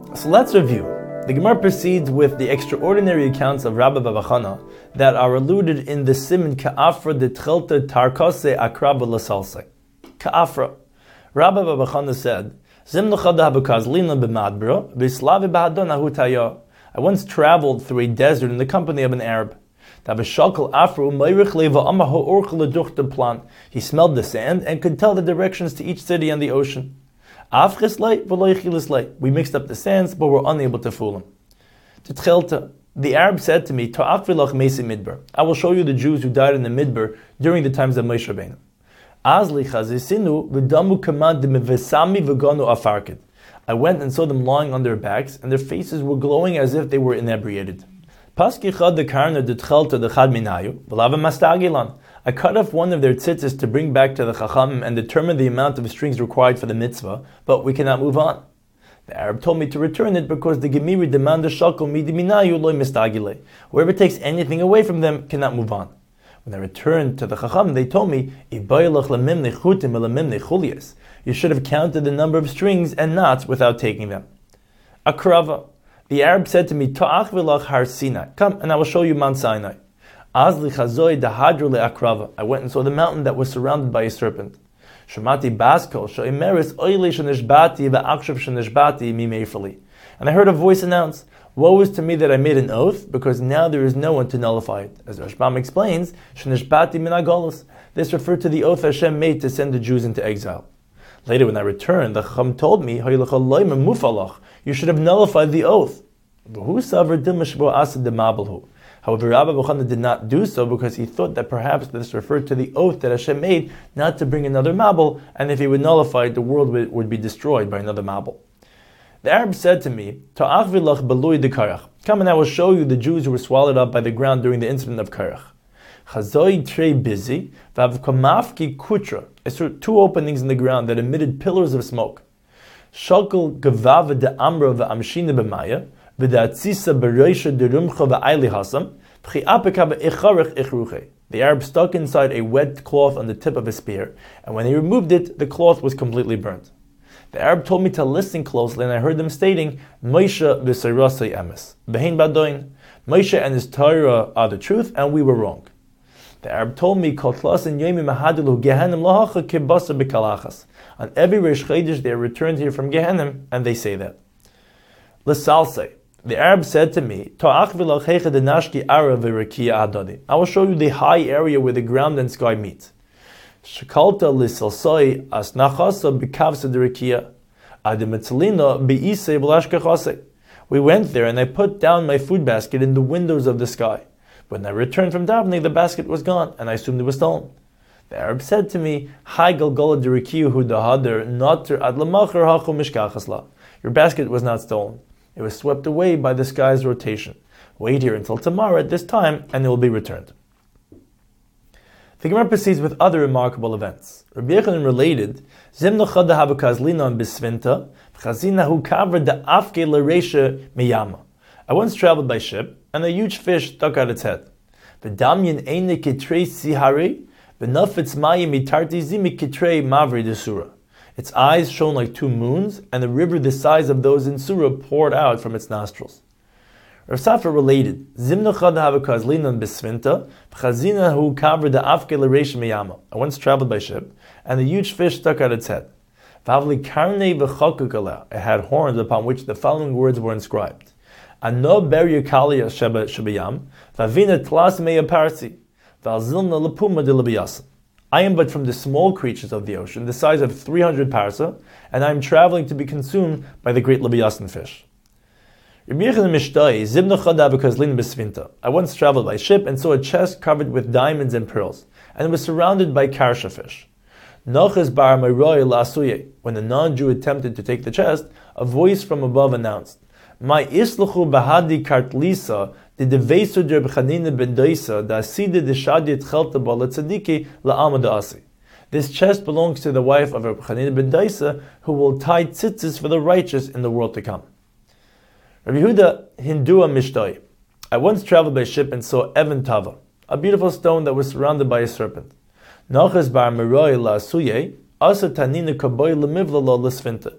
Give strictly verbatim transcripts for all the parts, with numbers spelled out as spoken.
So let's review. The Gemara proceeds with the extraordinary accounts of Rabbi Baba Chana that are alluded in the Siman Ka'afra de Tchelta Tarkose Akraba Lasalse. Ka'afra. Rabbi Baba Chana said, I once traveled through a desert in the company of an Arab. He smelled the sand and could tell the directions to each city and the ocean. We mixed up the sands, but were unable to fool him. The Arab said to me, I will show you the Jews who died in the Midbar during the times of Moshe Rabbeinu. I went and saw them lying on their backs, and their faces were glowing as if they were inebriated. I cut off one of their tzitzis to bring back to the Chachamim and determine the amount of strings required for the mitzvah, but we cannot move on. The Arab told me to return it because the Gemiri demand the shakel midi minayu loy mistagile. Whoever takes anything away from them cannot move on. When I returned to the Chacham, they told me, you should have counted the number of strings and knots without taking them. Akrava. The Arab said to me, Ta'ach v'lach har Sinai. Come and I will show you Mount Sinai. Azli chazoi dahadru le'akrava. I went and saw the mountain that was surrounded by a serpent. Shemati baskol sho'imeris oile shenishbati v'akshav shenishbati mimeifali. And I heard a voice announce, woe is to me that I made an oath, because now there is no one to nullify it. As Rashbam explains, shenishbati min hagolus. This referred to the oath Hashem made to send the Jews into exile. Later when I returned, the Chacham told me, you should have nullified the oath. However, Rabbi Bachana did not do so because he thought that perhaps this referred to the oath that Hashem made not to bring another Mabul, and if he would nullify it, the world would, would be destroyed by another Mabul. The Arab said to me, come and I will show you the Jews who were swallowed up by the ground during the incident of Karach. Chazoi trei busy, vavkamafki kutra. I saw two openings in the ground that emitted pillars of smoke. Shakal gavava de amra v'amshina b'maya, v'da'atzisa b'reisha derumcha v'ayli hasam, v'chi'apeka v'icharech ichruche. The Arab stuck inside a wet cloth on the tip of a spear, and when he removed it, the cloth was completely burnt. The Arab told me to listen closely, and I heard them stating, Moshe v'sayrasei emes, v'hein badoin. Moshe and his Torah are the truth, and we were wrong. The Arab told me, on every Rish Chodesh they are returned here from Gehenim, and they say that. L'salse. The Arab said to me, I will show you the high area where the ground and sky meet. We went there, and I put down my food basket in the windows of the sky. When I returned from davening, the basket was gone, and I assumed it was stolen. The Arab said to me, your basket was not stolen. It was swept away by the sky's rotation. Wait here until tomorrow at this time, and it will be returned. The Gemara proceeds with other remarkable events. Rabbi Yochanan related, I once traveled by ship, and a huge fish stuck out its head. Its eyes shone like two moons, and a river the size of those in Surah poured out from its nostrils. Rav Safra related, I once traveled by ship, and a huge fish stuck out its head. It had horns upon which the following words were inscribed. Ano beria kalia shabayam, vavina tlas meya parsi, valzilna lapuma de labiyasan. I am but from the small creatures of the ocean, the size of three hundred parsa, and I am traveling to be consumed by the great labiyasan fish. I once traveled by ship and saw a chest covered with diamonds and pearls, and it was surrounded by karsha fish. When the non-Jew attempted to take the chest, a voice from above announced, My isluchu bahadi kartlisa the devesu der b'chanina ben doisa da asida de shadit chelta bala tzadiki la'amad asi. This chest belongs to the wife of Reb Chanina ben Doisa, who will tie tzitzis for the righteous in the world to come. Rabbi Yehuda Hindua Mishtoi. I once traveled by ship and saw Evan Tava, a beautiful stone that was surrounded by a serpent. Nachas bar meroi la suye asa tanina kaboy lemivla lo l'sfinta.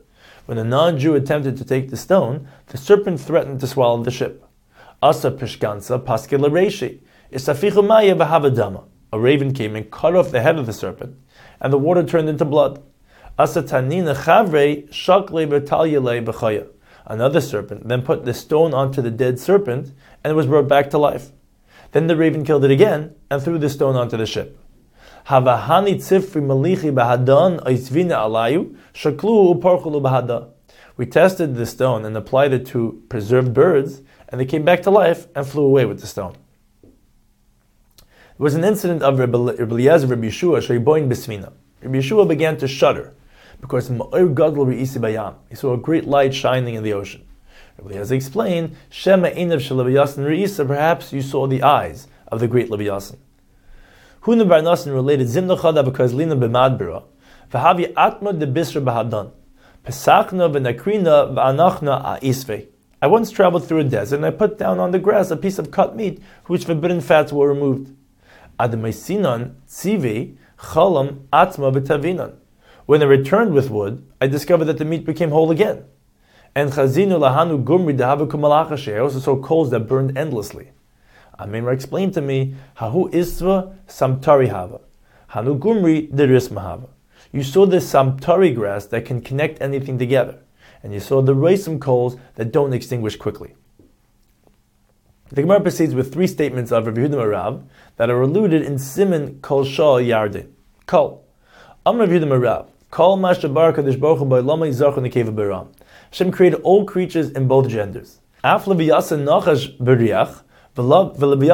When a non-Jew attempted to take the stone, the serpent threatened to swallow the ship. Asa pishkansa paskil reishi, isafichu maya v'havadama. A raven came and cut off the head of the serpent, and the water turned into blood. Asa tanina chavre shakle v'talyale b'chaya. Another serpent then put the stone onto the dead serpent, and it was brought back to life. Then the raven killed it again, and threw the stone onto the ship. Havahani tzifri malichi bahadan oisvina alayu shaklu uparchulu bahada. We tested the stone and applied it to preserved birds, and they came back to life and flew away with the stone. There was an incident of Rabbi Eliezer Rabbi Yeshua sheiboin bismina. Rabbi Yeshua began to shudder because ma'or gadol re'isi bayam. He saw a great light shining in the ocean. Rabbi Eliezer explained, Shema inav shel Leviyasan re'isa, perhaps you saw the eyes of the great Leviyasan. Huna bar Nasan related Zimna chada because lina b'madbira v'havi atma de bisra b'hadan pesachna v'nakrina v'anachna a'isvei. I once traveled through a desert and I put down on the grass a piece of cut meat whose forbidden fats were removed. Adamaisinan tzivi chalam atma b'tavinan. When I returned with wood, I discovered that the meat became whole again. And chazinu lahanu gumri dehavikum malachashe. I also saw coals that burned endlessly. Amemra explained to me, Hahu isva samtari hava. Hanu gumri deris mahava. You saw the samtari grass that can connect anything together. And you saw the reisim coals that don't extinguish quickly. The Gemara proceeds with three statements of Rabbi Yehuda Marav that are alluded in Siman Kol Shal Yardin. Kol. Am Rabbi Yehuda Marav. Kol mashabar kadosh baruch hu ba'olamai zarchu nekeva b'ram. Hashem created all creatures in both genders. Af leviyasan nachash b'riach. And initially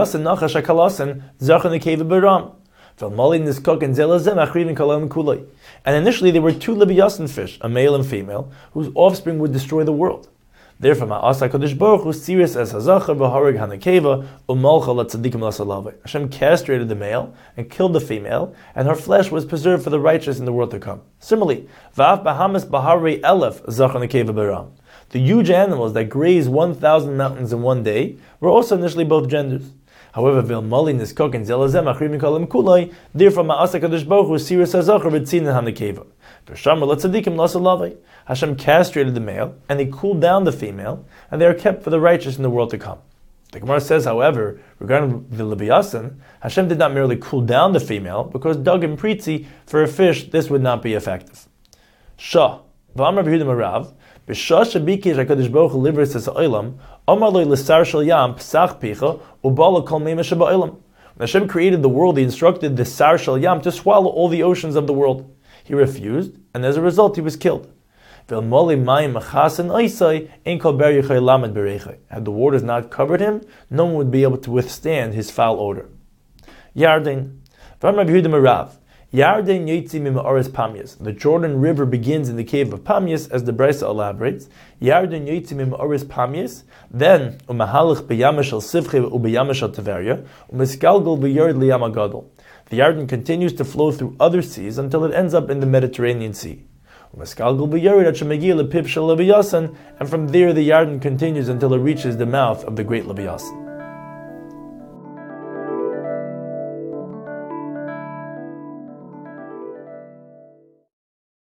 there were two Leviathan fish, a male and female, whose offspring would destroy the world. Therefore, Hashem castrated the male and killed the female, and her flesh was preserved for the righteous in the world to come. Similarly, the huge animals that graze one thousand mountains in one day were also initially both genders. However, therefore, Hashem castrated the male, and he cooled down the female, and they are kept for the righteous in the world to come. The Gemara says, however, regarding the Leviathan, Hashem did not merely cool down the female, because dug and pritzi, for a fish, this would not be effective. Shah, V'amar B'Yehuda Marav, B'shah shebikish HaKadosh Baruch Hu livres es ha'olam, Amar lo l'sar shel yam p'sach picha u'bala kol meimah sheba'olam. When Hashem created the world, He instructed the sar shel yam to swallow all the oceans of the world. He refused, and as a result, he was killed. Had the waters not covered him, no one would be able to withstand his foul odor. Yarden. V'amar B'Yehuda Marav. Yarden yetzi mima'aris Pamias. The Jordan River begins in the cave of Pamias, as the Brisa elaborates. Yarden yetzi mima'aris Pamias. Then umahalach b'yamash al sivche u'b'yamash al Tiveria u'misgalgal b'yard liyam hagadol. The Yarden continues to flow through other seas until it ends up in the Mediterranean Sea. U'misgalgal b'yard at shemegil lepiv shel Leviathan, and from there the Yarden continues until it reaches the mouth of the great Leviathan.